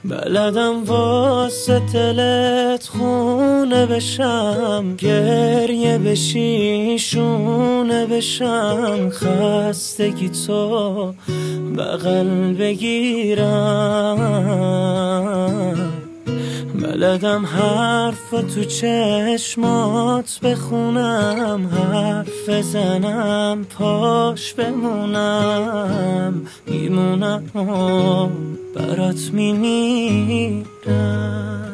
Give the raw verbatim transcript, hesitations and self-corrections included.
بلدم واسه دلت خونه بشم، گریه بشی شونه بشم، خستگی تو بغل بگیرم. بلدم حرف تو چشمات بخونم، حرف بزنم پاش بمونم، میمونم برات میمیرم.